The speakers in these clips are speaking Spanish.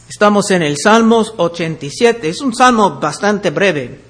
Estamos en el Salmos 87. Es un salmo bastante breve.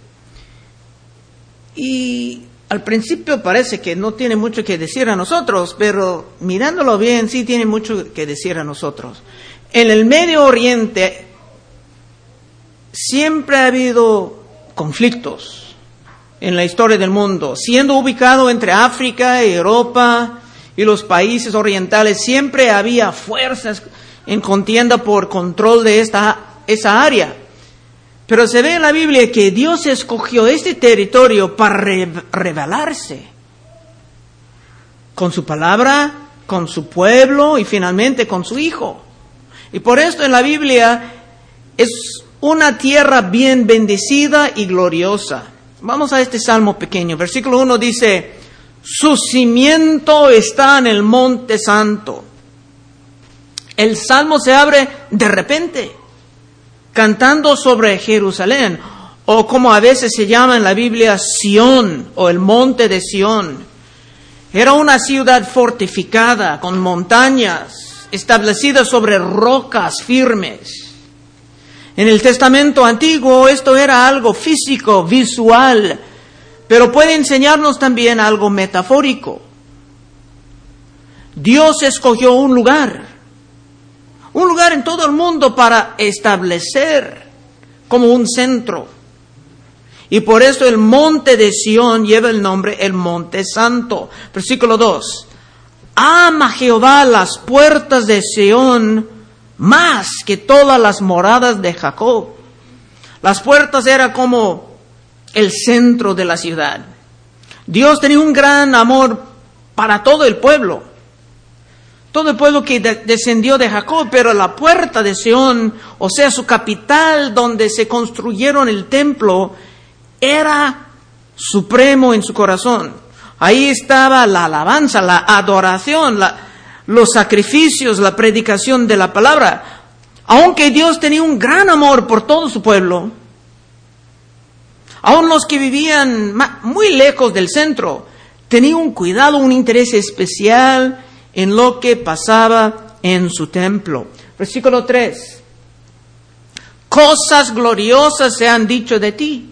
Y al principio parece que no tiene mucho que decir a nosotros, pero mirándolo bien sí tiene mucho que decir a nosotros. En el Medio Oriente siempre ha habido conflictos en la historia del mundo. Siendo ubicado entre África y Europa y los países orientales, siempre había fuerzas en contienda por control de esa área. Pero se ve en la Biblia que Dios escogió este territorio para revelarse con su palabra, con su pueblo y finalmente con su Hijo. Y por esto en la Biblia es una tierra bien bendecida y gloriosa. Vamos a este salmo pequeño. Versículo 1 dice: su cimiento está en el monte santo. El salmo se abre de repente, cantando sobre Jerusalén, o como a veces se llama en la Biblia, Sión, o el monte de Sión. Era una ciudad fortificada, con montañas, establecida sobre rocas firmes. En el Testamento Antiguo esto era algo físico, visual, pero puede enseñarnos también algo metafórico. Dios escogió un lugar en todo el mundo para establecer como un centro. Y por eso el monte de Sión lleva el nombre el monte santo. Versículo 2. Ama Jehová las puertas de Sión más que todas las moradas de Jacob. Las puertas eran como el centro de la ciudad. Dios tenía un gran amor para todo el pueblo. Todo el pueblo que descendió de Jacob, pero la puerta de Sión, o sea, su capital donde se construyeron el templo, era supremo en su corazón. Ahí estaba la alabanza, la adoración, los sacrificios, la predicación de la palabra. Aunque Dios tenía un gran amor por todo su pueblo, aun los que vivían muy lejos del centro, tenía un cuidado, un interés especial en lo que pasaba en su templo. Versículo 3. Cosas gloriosas se han dicho de ti,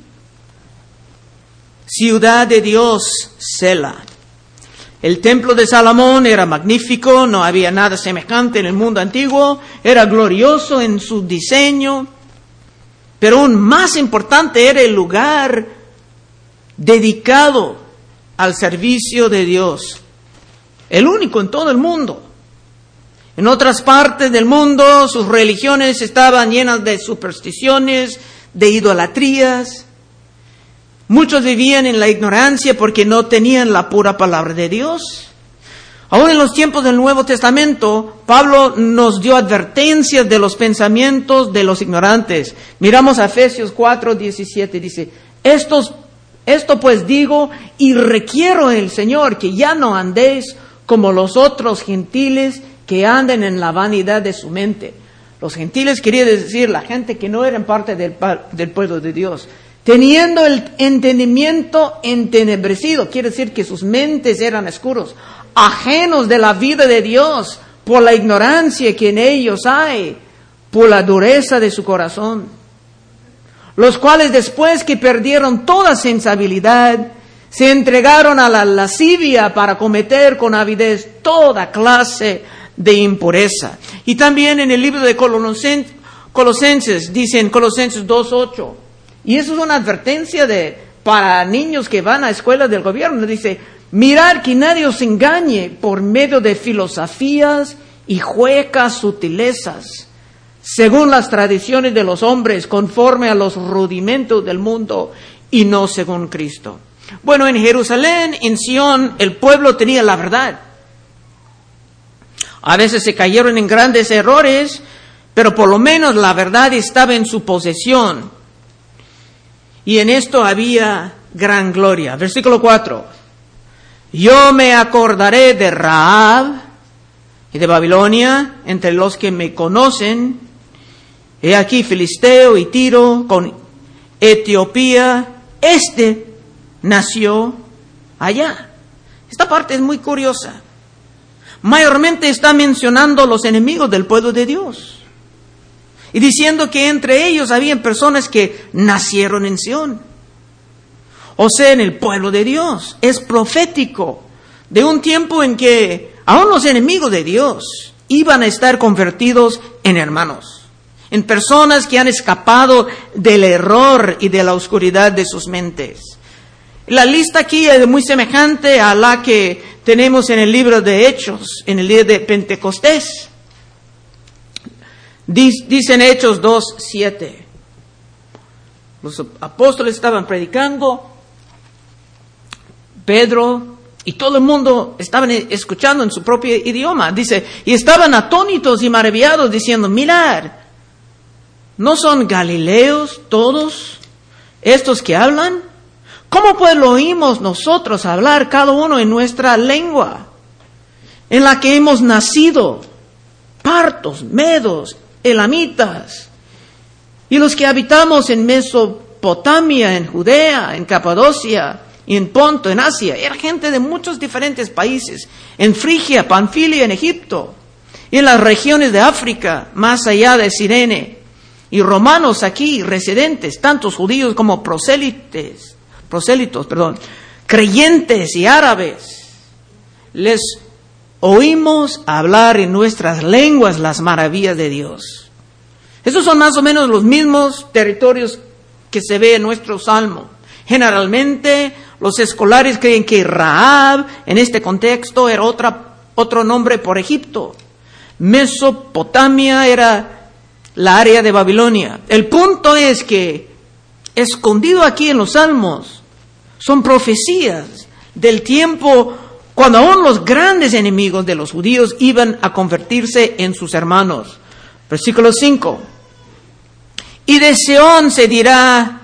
ciudad de Dios, Sela. El templo de Salomón era magnífico, no había nada semejante en el mundo antiguo, era glorioso en su diseño, pero aún más importante era el lugar dedicado al servicio de Dios. El único en todo el mundo. En otras partes del mundo, sus religiones estaban llenas de supersticiones, de idolatrías. Muchos vivían en la ignorancia porque no tenían la pura palabra de Dios. Aún en los tiempos del Nuevo Testamento, Pablo nos dio advertencias de los pensamientos de los ignorantes. Miramos a Efesios 4:17, dice: Esto pues digo y requiero el Señor, que ya no andéis como los otros gentiles que andan en la vanidad de su mente. Los gentiles quería decir la gente que no eran parte del pueblo de Dios. Teniendo el entendimiento entenebrecido, quiere decir que sus mentes eran oscuros, ajenos de la vida de Dios, por la ignorancia que en ellos hay, por la dureza de su corazón. Los cuales después que perdieron toda sensibilidad, se entregaron a la lascivia para cometer con avidez toda clase de impureza. Y también en el libro de Colosenses, dice en Colosenses 2:8, y eso es una advertencia para niños que van a escuelas del gobierno, dice: mirad que nadie os engañe por medio de filosofías y huecas sutilezas, según las tradiciones de los hombres, conforme a los rudimentos del mundo y no según Cristo. Bueno, en Jerusalén, en Sión, el pueblo tenía la verdad. A veces se cayeron en grandes errores, pero por lo menos la verdad estaba en su posesión. Y en esto había gran gloria. Versículo 4. Yo me acordaré de Rahab y de Babilonia entre los que me conocen. He aquí Filisteo y Tiro con Etiopía. Nació allá. Esta parte es muy curiosa. Mayormente está mencionando los enemigos del pueblo de Dios. y diciendo que entre ellos habían personas que nacieron en Sión, o sea, en el pueblo de Dios. Es profético de un tiempo en que aún los enemigos de Dios iban a estar convertidos en hermanos, en personas que han escapado del error y de la oscuridad de sus mentes. La lista aquí es muy semejante a la que tenemos en el libro de Hechos, en el día de Pentecostés. Dicen Hechos 2:7. Los apóstoles estaban predicando, Pedro y todo el mundo estaban escuchando en su propio idioma. Dice, y estaban atónitos y maravillados diciendo, mirad, ¿no son galileos todos estos que hablan? ¿Cómo pues lo oímos nosotros hablar cada uno en nuestra lengua, en la que hemos nacido? Partos, medos, elamitas, y los que habitamos en Mesopotamia, en Judea, en Capadocia, y en Ponto, en Asia. Era gente de muchos diferentes países, en Frigia, Panfilia, en Egipto, y en las regiones de África, más allá de Cirene, y romanos aquí, residentes, tantos judíos como prosélitos, creyentes y árabes. Les oímos hablar en nuestras lenguas las maravillas de Dios. Esos son más o menos los mismos territorios que se ve en nuestro salmo. Generalmente los escolares creen que Rahab en este contexto era otro nombre por Egipto. Mesopotamia era la área de Babilonia. El punto es que escondido aquí en los salmos son profecías del tiempo cuando aún los grandes enemigos de los judíos iban a convertirse en sus hermanos. Versículo 5. Y de Sión se dirá,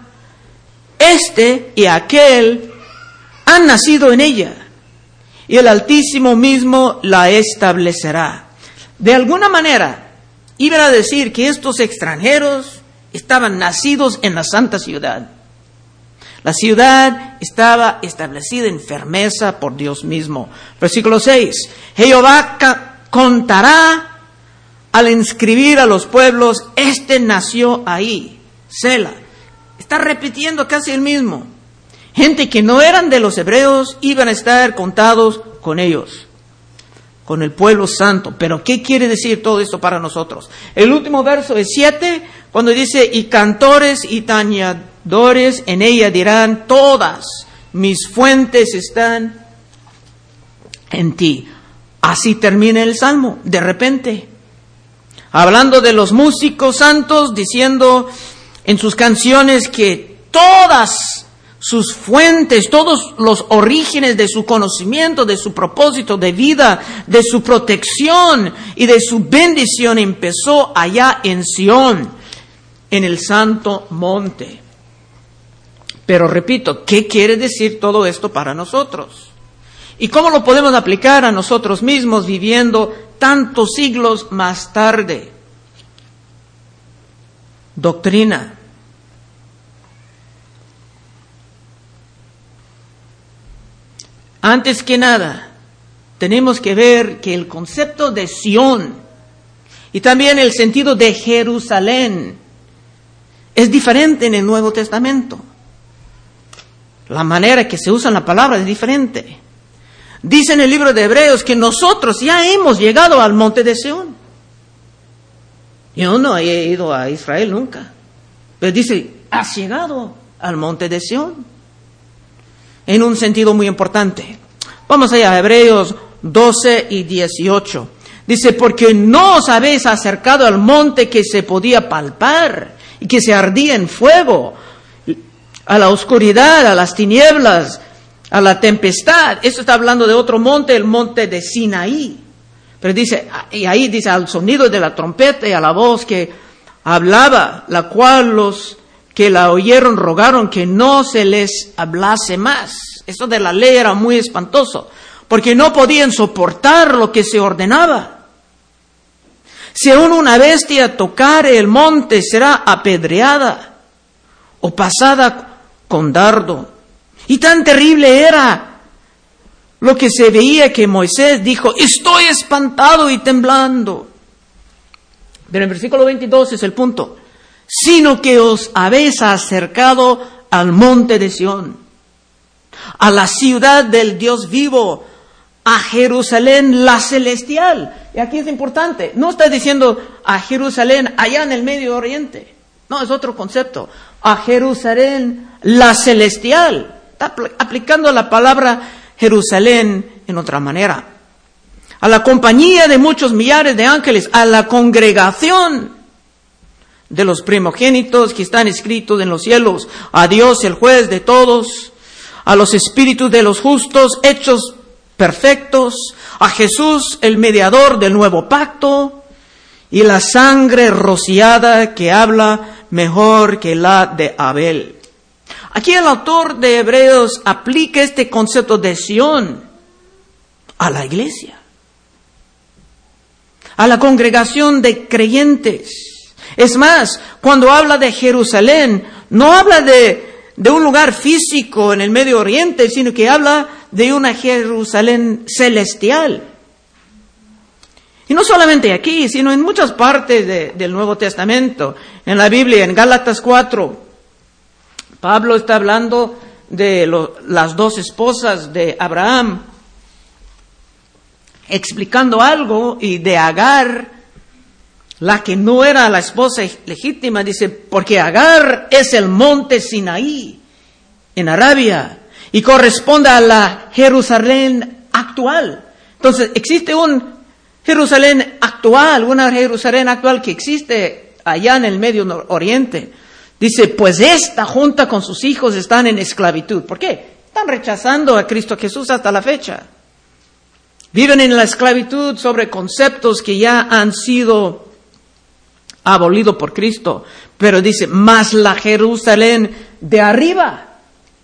este y aquel han nacido en ella, y el Altísimo mismo la establecerá. De alguna manera, iban a decir que estos extranjeros estaban nacidos en la santa ciudad. La ciudad estaba establecida en firmeza por Dios mismo. Versículo 6. Jehová contará al inscribir a los pueblos, este nació ahí, Sela. Está repitiendo casi el mismo. Gente que no eran de los hebreos iban a estar contados con ellos, con el pueblo santo. Pero ¿qué quiere decir todo esto para nosotros? El último verso es 7, cuando dice, y cantores y tañedores en ella dirán, todas mis fuentes están en ti. Así termina el salmo, de repente. Hablando de los músicos santos, diciendo en sus canciones que todas sus fuentes, todos los orígenes de su conocimiento, de su propósito de vida, de su protección y de su bendición empezó allá en Sión, en el santo monte. Pero repito, ¿qué quiere decir todo esto para nosotros? ¿Y cómo lo podemos aplicar a nosotros mismos viviendo tantos siglos más tarde? Doctrina. Antes que nada, tenemos que ver que el concepto de Sión y también el sentido de Jerusalén es diferente en el Nuevo Testamento. La manera que se usa la palabra es diferente. Dice en el libro de Hebreos que nosotros ya hemos llegado al monte de Sión. Yo no he ido a Israel nunca, pero dice, has llegado al monte de Sión, en un sentido muy importante. Vamos allá, Hebreos 12 y 18. Dice, porque no os habéis acercado al monte que se podía palpar y que se ardía en fuego, a la oscuridad, a las tinieblas, a la tempestad. Esto está hablando de otro monte, el monte de Sinaí. Pero dice, y ahí dice, al sonido de la trompeta y a la voz que hablaba, la cual los que la oyeron rogaron que no se les hablase más. Esto de la ley era muy espantoso, porque no podían soportar lo que se ordenaba. Si aún una bestia tocare el monte, será apedreada o pasada con dardo. Y tan terrible era lo que se veía que Moisés dijo, estoy espantado y temblando. Pero en versículo 22 es el punto. Sino que os habéis acercado al monte de Sión, a la ciudad del Dios vivo, a Jerusalén la celestial. Y aquí es importante, no está diciendo a Jerusalén allá en el Medio Oriente. No, es otro concepto. A Jerusalén la celestial. Está aplicando la palabra Jerusalén en otra manera. A la compañía de muchos millares de ángeles, a la congregación de los primogénitos que están escritos en los cielos, a Dios el juez de todos, a los espíritus de los justos hechos perfectos, a Jesús el mediador del nuevo pacto, y la sangre rociada que habla mejor que la de Abel. Aquí el autor de Hebreos aplica este concepto de Sión a la iglesia, a la congregación de creyentes. Es más, cuando habla de Jerusalén, no habla de un lugar físico en el Medio Oriente, sino que habla de una Jerusalén celestial. Y no solamente aquí, sino en muchas partes del Nuevo Testamento. En la Biblia, en Gálatas 4, Pablo está hablando de las dos esposas de Abraham, explicando algo, y de Agar, la que no era la esposa legítima, dice, porque Agar es el monte Sinaí en Arabia y corresponde a la Jerusalén actual. Entonces, existe un Jerusalén actual, una Jerusalén actual que existe allá en el Medio Oriente. Dice, pues esta junta con sus hijos están en esclavitud. ¿Por qué? Están rechazando a Cristo Jesús hasta la fecha. Viven en la esclavitud sobre conceptos que ya han sido abolido por Cristo, pero dice, más la Jerusalén de arriba,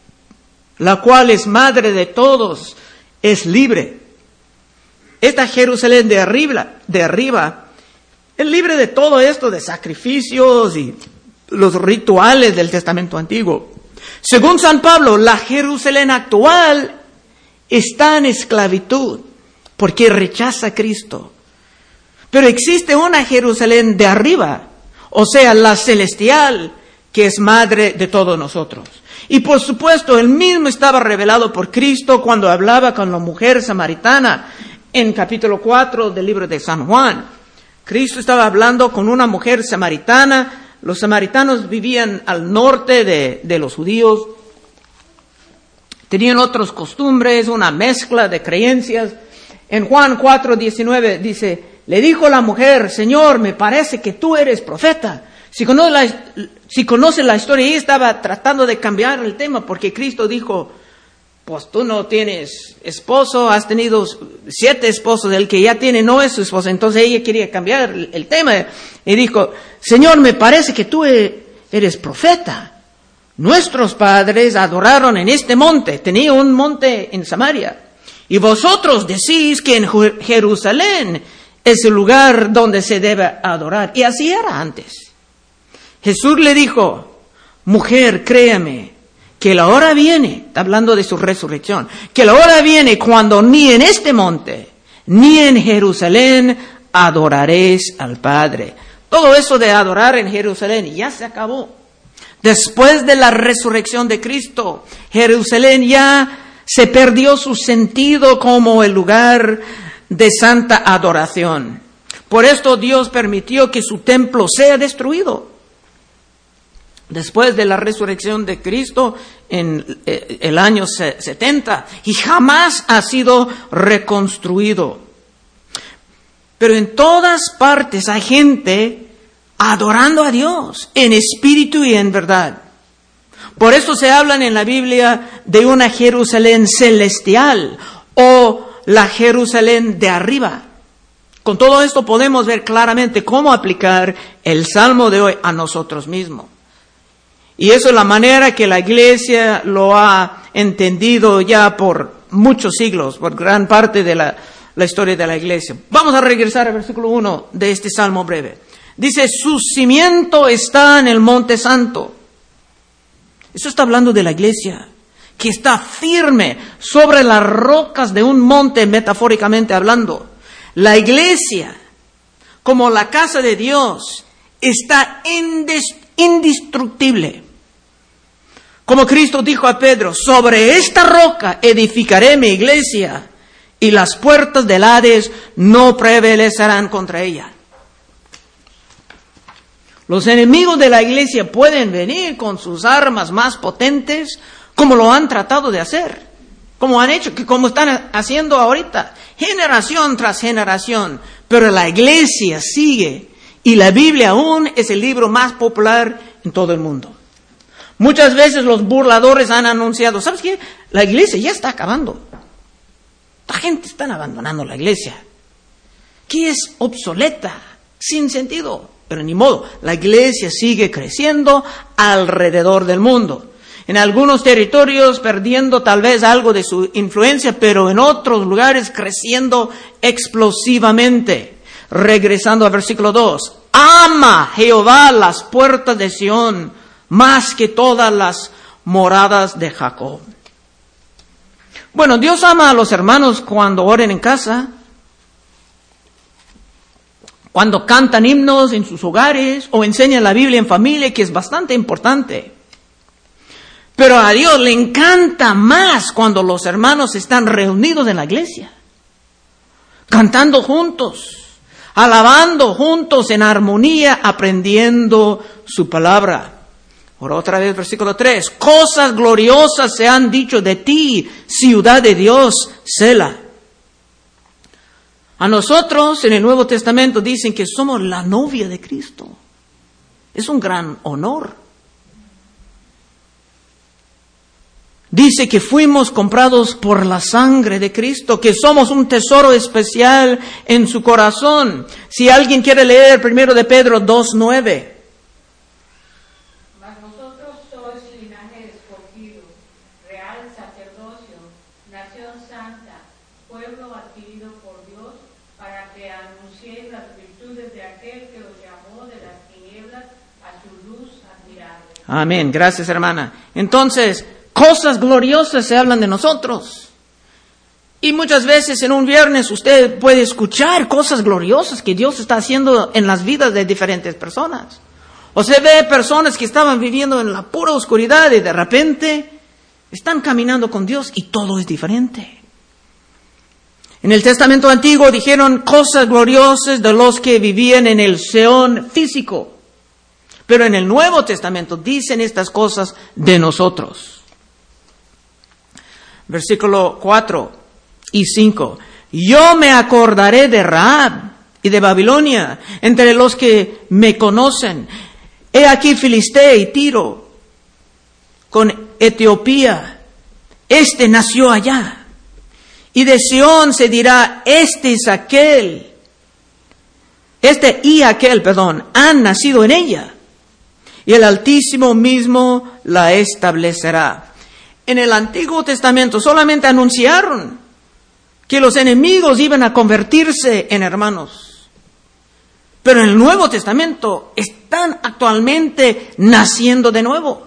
la cual es madre de todos, es libre. Esta Jerusalén de arriba, es libre de todo esto de sacrificios y los rituales del Testamento Antiguo. Según San Pablo, la Jerusalén actual está en esclavitud porque rechaza a Cristo. Pero existe una Jerusalén de arriba, o sea, la celestial, que es madre de todos nosotros. Y por supuesto, él mismo estaba revelado por Cristo cuando hablaba con la mujer samaritana en capítulo 4 del libro de San Juan. Cristo estaba hablando con una mujer samaritana. Los samaritanos vivían al norte de los judíos. Tenían otras costumbres, una mezcla de creencias. En Juan 4:19 dice, le dijo la mujer, Señor, me parece que tú eres profeta. Si conoce la historia, ella estaba tratando de cambiar el tema porque Cristo dijo, pues tú no tienes esposo, has tenido 7 esposos, el que ya tiene no es su esposo. Entonces ella quería cambiar el tema y dijo, Señor, me parece que tú eres profeta. Nuestros padres adoraron en este monte, tenía un monte en Samaria, y vosotros decís que en Jerusalén es el lugar donde se debe adorar. Y así era antes. Jesús le dijo, mujer, créame, que la hora viene, está hablando de su resurrección, que la hora viene cuando ni en este monte, ni en Jerusalén adoraréis al Padre. Todo eso de adorar en Jerusalén ya se acabó. Después de la resurrección de Cristo, Jerusalén ya se perdió su sentido como el lugar de santa adoración. Por esto Dios permitió que su templo sea destruido. Después de la resurrección de Cristo en el año 70, y jamás ha sido reconstruido. Pero en todas partes hay gente adorando a Dios en espíritu y en verdad. Por eso se hablan en la Biblia de una Jerusalén celestial o la Jerusalén de arriba. Con todo esto podemos ver claramente cómo aplicar el Salmo de hoy a nosotros mismos. Y eso es la manera que la Iglesia lo ha entendido ya por muchos siglos, por gran parte de la historia de la Iglesia. Vamos a regresar al versículo 1 de este Salmo breve. Dice, su cimiento está en el monte santo. Eso está hablando de la Iglesia, que está firme sobre las rocas de un monte, metafóricamente hablando. La Iglesia, como la casa de Dios está indestructible. Como Cristo dijo a Pedro, sobre esta roca edificaré mi iglesia y las puertas del Hades no prevalecerán contra ella. Los enemigos de la iglesia pueden venir con sus armas más potentes, como lo han tratado de hacer, como han hecho, como están haciendo ahorita, generación tras generación. Pero la iglesia sigue y la Biblia aún es el libro más popular en todo el mundo. Muchas veces los burladores han anunciado, ¿sabes qué? La iglesia ya está acabando. La gente está abandonando la iglesia, que es obsoleta, sin sentido. Pero ni modo, la iglesia sigue creciendo alrededor del mundo. En algunos territorios perdiendo tal vez algo de su influencia, pero en otros lugares creciendo explosivamente. Regresando al versículo 2. Ama Jehová las puertas de Sión más que todas las moradas de Jacob. Bueno, Dios ama a los hermanos cuando oren en casa, cuando cantan himnos en sus hogares o enseñan la Biblia en familia, que es bastante importante. Pero a Dios le encanta más cuando los hermanos están reunidos en la iglesia, cantando juntos, alabando juntos en armonía, aprendiendo su palabra. Ahora otra vez, versículo 3. Cosas gloriosas se han dicho de ti, ciudad de Dios, Sela. A nosotros en el Nuevo Testamento dicen que somos la novia de Cristo. Es un gran honor. Dice que fuimos comprados por la sangre de Cristo, que somos un tesoro especial en su corazón. Si alguien quiere leer 1 de Pedro 2:9. Mas vosotros sois linaje escogido, real sacerdocio, nación santa, pueblo adquirido por Dios, para que anunciéis las virtudes de aquel que os llamó de las tinieblas a su luz admirable. Amén. Gracias, hermana. Entonces, cosas gloriosas se hablan de nosotros. Y muchas veces en un viernes usted puede escuchar cosas gloriosas que Dios está haciendo en las vidas de diferentes personas. O se ve personas que estaban viviendo en la pura oscuridad y de repente están caminando con Dios y todo es diferente. En el Testamento Antiguo dijeron cosas gloriosas de los que vivían en el Seón físico. Pero en el Nuevo Testamento dicen estas cosas de nosotros. Versículo 4 y 5. Yo me acordaré de Rahab y de Babilonia entre los que me conocen. He aquí Filistea y Tiro con Etiopía. Este nació allá. Y de Sión se dirá, este y aquel, han nacido en ella. Y el Altísimo mismo la establecerá. En el Antiguo Testamento solamente anunciaron que los enemigos iban a convertirse en hermanos. Pero en el Nuevo Testamento están actualmente naciendo de nuevo.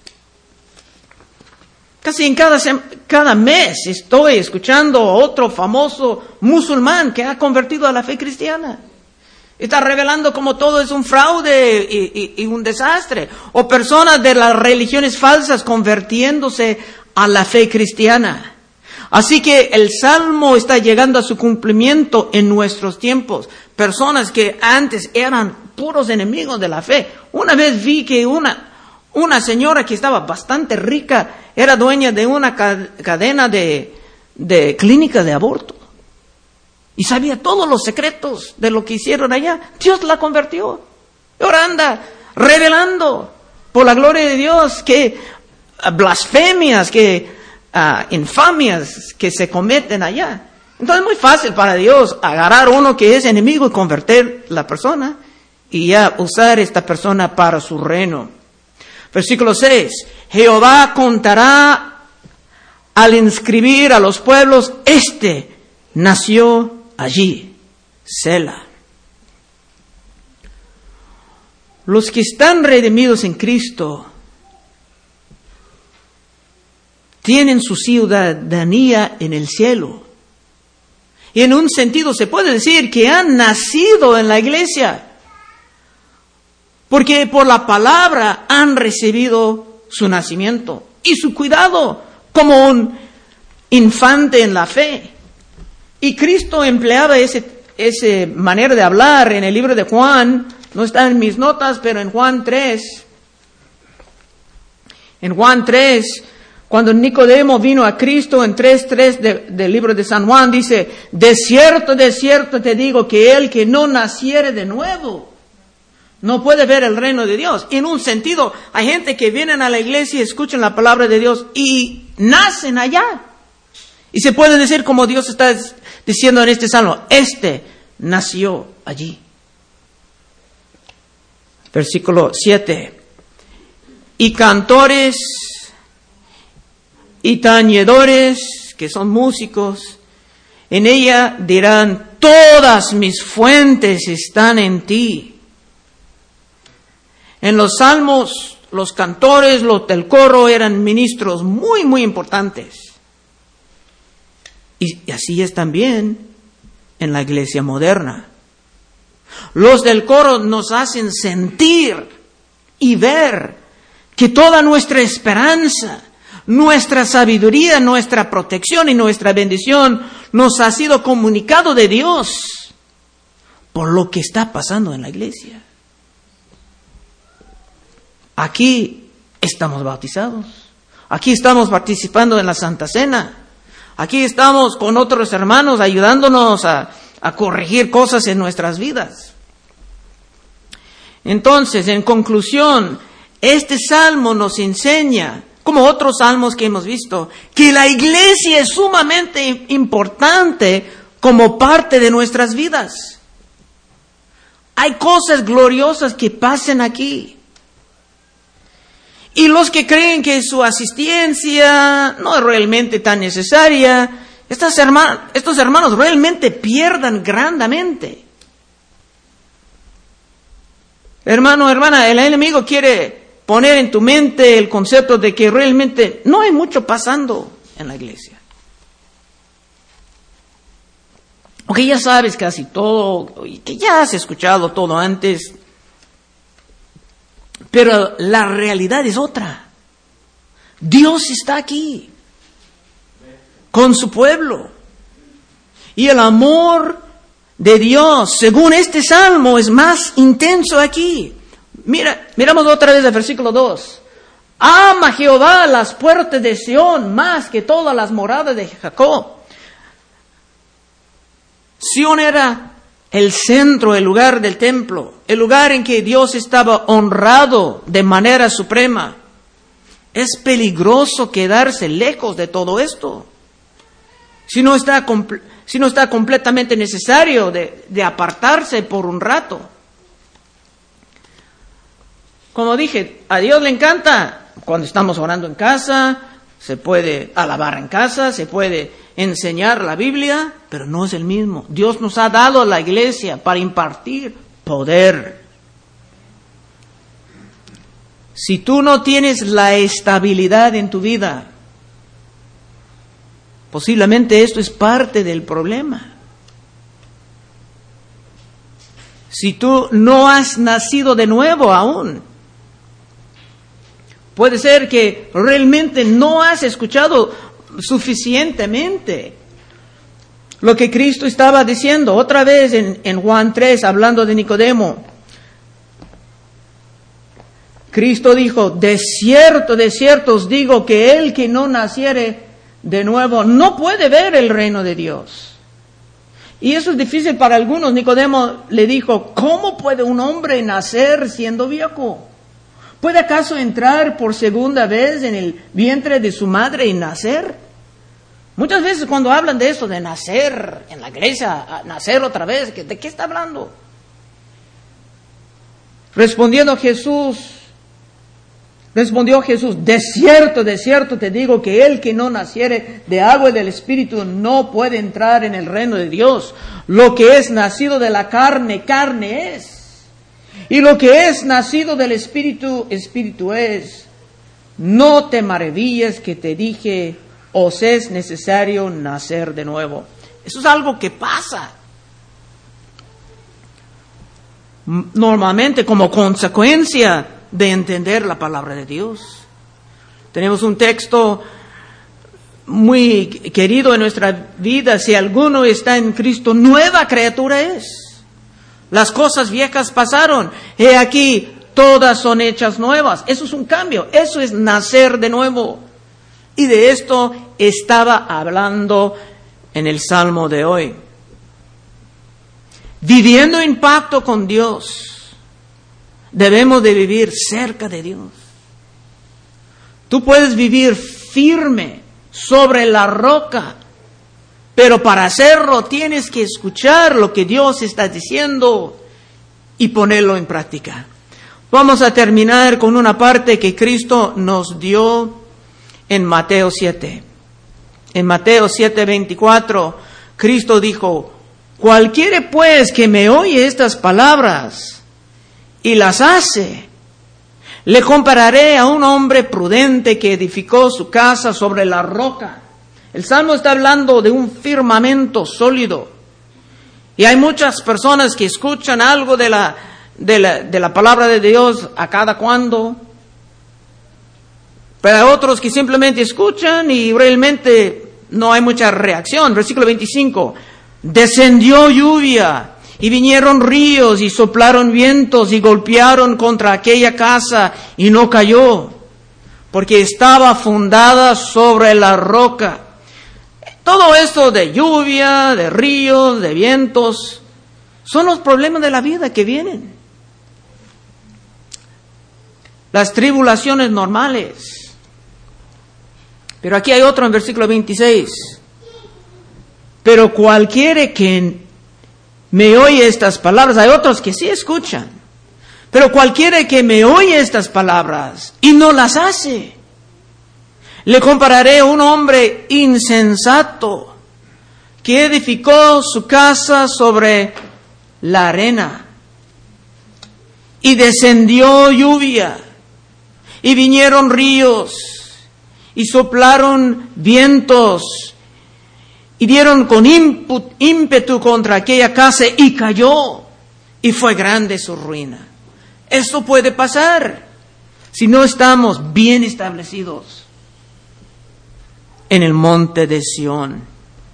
Casi en cada mes estoy escuchando a otro famoso musulmán que ha convertido a la fe cristiana. Está revelando como todo es un fraude y un desastre. O personas de las religiones falsas convirtiéndose a la fe cristiana. Así que el Salmo está llegando a su cumplimiento en nuestros tiempos. Personas que antes eran puros enemigos de la fe. Una vez vi que una señora que estaba bastante rica era dueña de una cadena de clínicas de aborto. Y sabía todos los secretos de lo que hicieron allá. Dios la convirtió. Y ahora anda revelando por la gloria de Dios que blasfemias, que infamias que se cometen allá. Entonces es muy fácil para Dios agarrar uno que es enemigo y convertir la persona y ya usar esta persona para su reino. Versículo 6. Jehová contará al inscribir a los pueblos, este nació allí, Sela. Los que están redimidos en Cristo tienen su ciudadanía en el cielo. Y en un sentido se puede decir que han nacido en la iglesia, porque por la palabra han recibido su nacimiento y su cuidado como un infante en la fe. Y Cristo empleaba esa manera de hablar en el libro de Juan. No está en mis notas, pero en Juan 3. En Juan 3, cuando Nicodemo vino a Cristo, en 3:3 del libro de San Juan, dice: de cierto te digo que el que no naciere de nuevo no puede ver el reino de Dios. En un sentido, hay gente que vienen a la iglesia y escuchan la palabra de Dios y nacen allá. Y se puede decir, como Dios está diciendo en este salmo, este nació allí. Versículo 7. Y cantores y tañedores, que son músicos, en ella dirán: todas mis fuentes están en ti. En los salmos, los cantores, los del coro eran ministros muy, muy importantes. Y así es también en la iglesia moderna. Los del coro nos hacen sentir y ver que toda nuestra esperanza, nuestra sabiduría, nuestra protección y nuestra bendición nos ha sido comunicado de Dios por lo que está pasando en la iglesia. Aquí estamos bautizados. Aquí estamos participando en la Santa Cena. Aquí estamos con otros hermanos ayudándonos a corregir cosas en nuestras vidas. Entonces, en conclusión, este salmo nos enseña, como otros salmos que hemos visto, que la iglesia es sumamente importante como parte de nuestras vidas. Hay cosas gloriosas que pasan aquí. Y los que creen que su asistencia no es realmente tan necesaria, estos hermanos realmente pierdan grandemente. Hermano, hermana, el enemigo quiere poner en tu mente el concepto de que realmente no hay mucho pasando en la iglesia. Aunque ya sabes casi todo, y que ya has escuchado todo antes. Pero la realidad es otra. Dios está aquí con su pueblo. Y el amor de Dios, según este salmo, es más intenso aquí. Miramos otra vez el versículo 2. Ama Jehová las puertas de Sión más que todas las moradas de Jacob. Sión era el centro, el lugar del templo, el lugar en que Dios estaba honrado de manera suprema. Es peligroso quedarse lejos de todo esto. Si no está completamente necesario de apartarse por un rato. Como dije, a Dios le encanta cuando estamos orando en casa, se puede alabar en casa, se puede enseñar la Biblia, pero no es el mismo. Dios nos ha dado la iglesia para impartir poder. Si tú no tienes la estabilidad en tu vida, posiblemente esto es parte del problema. Si tú no has nacido de nuevo aún, puede ser que realmente no has escuchado suficientemente lo que Cristo estaba diciendo. Otra vez en Juan 3, hablando de Nicodemo, Cristo dijo: de cierto os digo que el que no naciere de nuevo no puede ver el reino de Dios. Y eso es difícil para algunos. Nicodemo le dijo: ¿cómo puede un hombre nacer siendo viejo? ¿Puede acaso entrar por segunda vez en el vientre de su madre y nacer? Muchas veces cuando hablan de eso, de nacer en la iglesia, nacer otra vez, ¿de qué está hablando? Respondió Jesús, de cierto te digo que el que no naciere de agua y del Espíritu no puede entrar en el reino de Dios. Lo que es nacido de la carne, carne es. Y lo que es nacido del Espíritu, Espíritu es. No te maravilles que te dije, os es necesario nacer de nuevo. Eso es algo que pasa normalmente como consecuencia de entender la palabra de Dios. Tenemos un texto muy querido en nuestra vida: si alguno está en Cristo, nueva criatura es. Las cosas viejas pasaron, he aquí, todas son hechas nuevas. Eso es un cambio, eso es nacer de nuevo. Y de esto estaba hablando en el Salmo de hoy. Viviendo en pacto con Dios, debemos de vivir cerca de Dios. Tú puedes vivir firme sobre la roca, pero para hacerlo tienes que escuchar lo que Dios está diciendo y ponerlo en práctica. Vamos a terminar con una parte que Cristo nos dio en Mateo 7. En Mateo 7:24, Cristo dijo: cualquiera pues que me oye estas palabras y las hace, le compararé a un hombre prudente que edificó su casa sobre la roca. El Salmo está hablando de un firmamento sólido. Y hay muchas personas que escuchan algo de la palabra de Dios a cada cuando. Pero hay otros que simplemente escuchan y realmente no hay mucha reacción. Versículo 25. Descendió lluvia y vinieron ríos y soplaron vientos y golpearon contra aquella casa y no cayó, porque estaba fundada sobre la roca. Todo esto de lluvia, de ríos, de vientos, son los problemas de la vida que vienen. Las tribulaciones normales. Pero aquí hay otro en versículo 26. Pero cualquiera que me oye estas palabras, hay otros que sí escuchan, pero cualquiera que me oye estas palabras y no las hace, le compararé a un hombre insensato que edificó su casa sobre la arena. Y descendió lluvia, y vinieron ríos, y soplaron vientos, y dieron con ímpetu contra aquella casa, y cayó, y fue grande su ruina. Esto puede pasar si no estamos bien establecidos en el monte de Sión.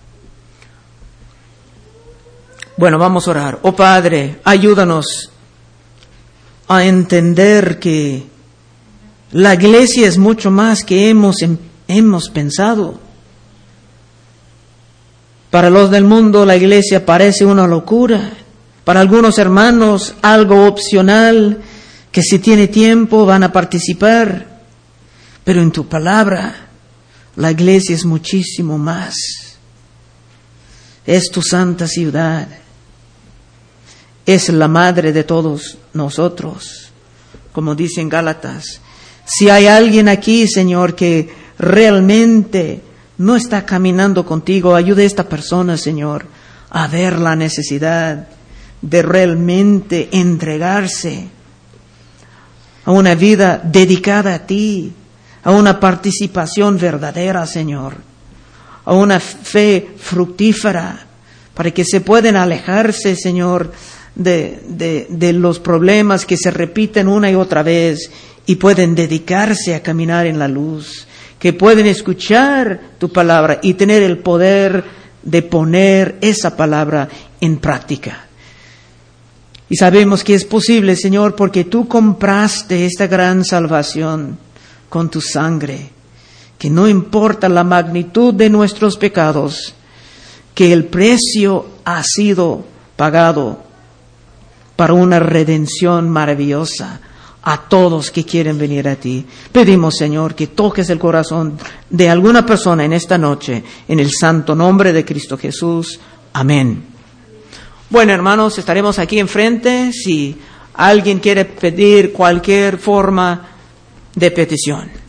Bueno, vamos a orar. Oh Padre, ayúdanos a entender que la iglesia es mucho más que hemos pensado. Para los del mundo la iglesia parece una locura. Para algunos hermanos algo opcional, que si tiene tiempo van a participar. Pero en tu palabra la iglesia es muchísimo más. Es tu santa ciudad. Es la madre de todos nosotros. Como dice en Gálatas, si hay alguien aquí, Señor, que realmente no está caminando contigo, ayude a esta persona, Señor, a ver la necesidad de realmente entregarse a una vida dedicada a ti, a una participación verdadera, Señor, a una fe fructífera, para que se puedan alejarse, Señor, de los problemas que se repiten una y otra vez y pueden dedicarse a caminar en la luz, que pueden escuchar tu palabra y tener el poder de poner esa palabra en práctica. Y sabemos que es posible, Señor, porque tú compraste esta gran salvación con tu sangre, que no importa la magnitud de nuestros pecados, que el precio ha sido pagado para una redención maravillosa a todos que quieren venir a ti. Pedimos, Señor, que toques el corazón de alguna persona en esta noche, en el santo nombre de Cristo Jesús. Amén. Bueno, hermanos, estaremos aquí enfrente si alguien quiere pedir cualquier forma de petición.